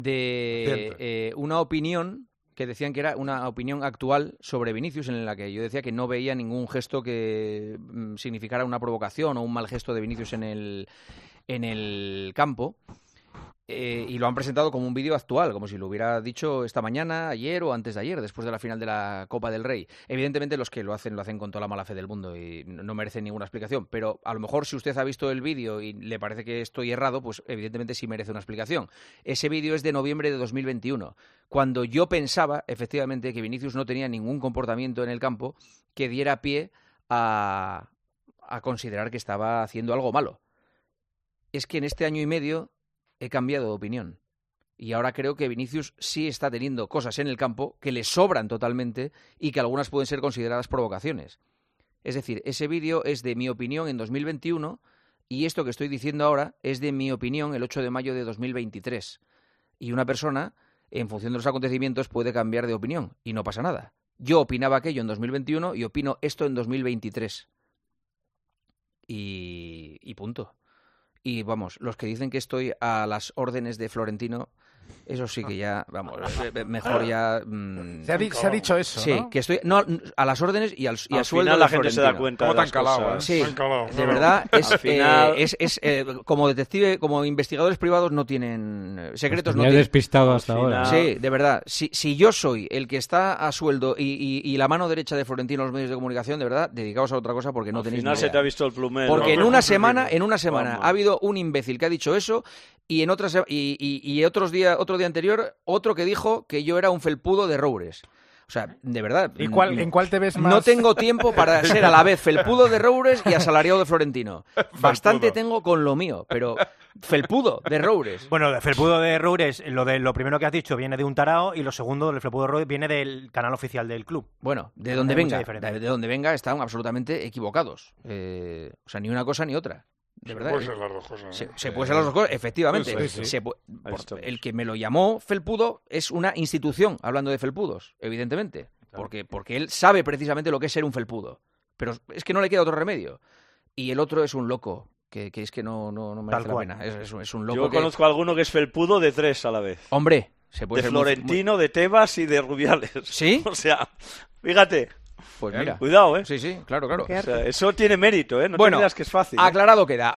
de una opinión que decían que era una opinión actual sobre Vinicius, en la que yo decía que no veía ningún gesto que significara una provocación o un mal gesto de Vinicius en el campo. Y lo han presentado como un vídeo actual, como si lo hubiera dicho esta mañana, ayer o antes de ayer, después de la final de la Copa del Rey. Evidentemente los que lo hacen con toda la mala fe del mundo y no merecen ninguna explicación, pero a lo mejor si usted ha visto el vídeo y le parece que estoy errado, pues evidentemente sí merece una explicación. Ese vídeo es de noviembre de 2021, cuando yo pensaba efectivamente que Vinicius no tenía ningún comportamiento en el campo que diera pie a considerar que estaba haciendo algo malo. Es que en este año y medio he cambiado de opinión. Y ahora creo que Vinicius sí está teniendo cosas en el campo que le sobran totalmente y que algunas pueden ser consideradas provocaciones. Es decir, ese vídeo es de mi opinión en 2021 y esto que estoy diciendo ahora es de mi opinión el 8 de mayo de 2023. Y una persona, en función de los acontecimientos, puede cambiar de opinión y no pasa nada. Yo opinaba aquello en 2021 y opino esto en 2023. Y punto. Y vamos, los que dicen que estoy a las órdenes de Florentino, eso sí que ya, vamos, mejor ya... Se ha dicho eso, sí, ¿no? que estoy a las órdenes y al sueldo de la gente Florentino. se da cuenta de las cosas. Sí, calado, de verdad, final... como detective, como investigadores privados no tienen secretos. Me he despistado hasta ahora. Sí, de verdad, si yo soy el que está a sueldo y la mano derecha de Florentino en los medios de comunicación, de verdad, dedicaos a otra cosa porque no tenéis ni idea. Al final se te ha visto el plumero. Porque en una semana Vamos. ha habido un imbécil que ha dicho eso y en otras otro día anterior otro que dijo que yo era un felpudo de Roures. O sea, de verdad. ¿Y en cuál te ves más? No tengo tiempo para ser a la vez felpudo de Roures y asalariado de Florentino. Bastante tengo con lo mío, pero felpudo de Roures. Bueno, el felpudo de Roures, lo primero que has dicho viene de un tarao y lo segundo, el felpudo de Roures, viene del canal oficial del club. Bueno, de donde venga están absolutamente equivocados. O sea, ni una cosa ni otra. De verdad. Puede ser las dos cosas. Se puede ser las dos cosas, efectivamente. Sí. El que me lo llamó felpudo es una institución, hablando de felpudos, evidentemente. Claro. Porque él sabe precisamente lo que es ser un felpudo. Pero es que no le queda otro remedio. Y el otro es un loco, que es que no merece la pena. Es un loco. Yo conozco a alguno que es felpudo de tres a la vez. Hombre, se puede de ser Florentino, de Tebas y de Rubiales. ¿Sí? O sea, fíjate. Pues mira. Cuidado, ¿eh? Sí, claro. O sea, eso tiene mérito, ¿eh? No te creas que es fácil. Aclarado queda.